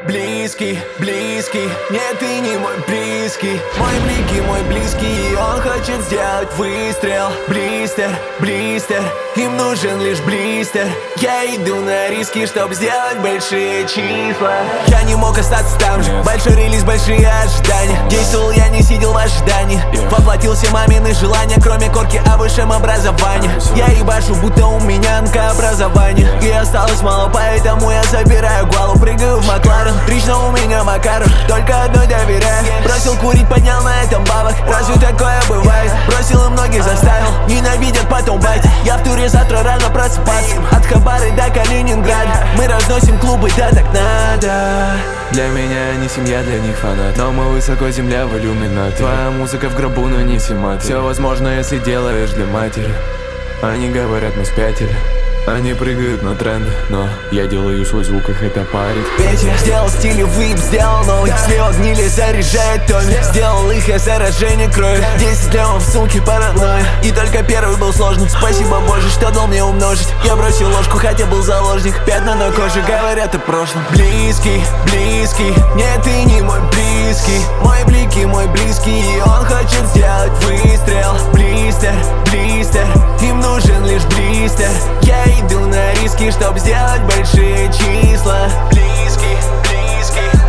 Близкий, близкий, нет, ты не мой близкий. Мой близкий, он хочет сделать выстрел. Блистер, блистер, им нужен лишь блистер. Я иду на риски, чтоб сделать большие числа. Я не мог остаться там же, большой релиз, большие ожидания. Действовал я, не сидел в ожидании. Воплотил все мамины желания, кроме корки о высшем образовании. Я ебашу, будто у меня онкообразование. И осталось мало, поэтому я забираю голову, прыгаю в Макларен. Лично у меня Макаров, только одной доверяю. Бросил курить, поднял на этом бабок. Разве такое бывает? Бросил и многих заставил. Ненавидят, потом бать. Я в туре, завтра рано просыпаться. От Хабары до Калининграда. Мы разносим клубы, да так надо. Для меня они семья, для них фанат. Но мы высоко, земля в иллюминат. Твоя музыка в гробу, но не симат. Все возможно, если делаешь для матери. Они говорят, мы спятили. Они прыгают на тренды, но я делаю свой звук, их это парит. Петя сделал стиль вип, сделал новый. Слева гнили, заряжает Томми. Сделал их, я заражение крови. 10 лямов в сумке, паранойя. И только первый был сложным. Спасибо Боже, что дал мне умножить. Я бросил ложку, хотя был заложник. Пятна на коже, говорят о прошлом. Близкий, близкий, нет, ты не мой близкий. Мой близкий, он хочет сделать выстрел. Блистер, блистер, им нужен лишь блистер. Я иду на риски, чтоб сделать большие числа. Близкий, близкий.